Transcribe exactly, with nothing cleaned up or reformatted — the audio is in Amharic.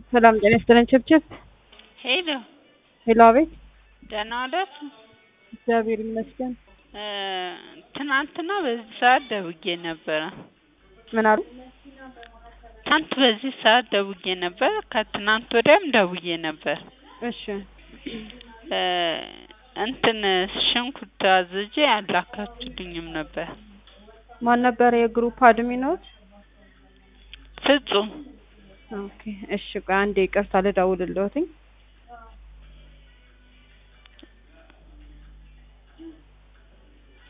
ሰላም ጤና ይስጥልኝ ችብችብ ሄሎ ሄሎ አቤት ደህና ዋላችሁ? እግዚአብሔር ይመስገን። ትናንትና በዚህ ሰዓት ደውዬ ነበረ። ምን አሉ? ትናንት በዚህ ሰዓት ደውዬ ነበር። ከትናንት ወዲያም ደውዬ ነበር። እሺ እንትን ሽንኩርት አዝዤ አላካችሁልኝም ነበር። ማን ነበር የግሩፕ አድሚኖት? ፍጹም። ኦኬ እሺ ቆይ አንዴ ይቅርታ ልደውልልዎትኝ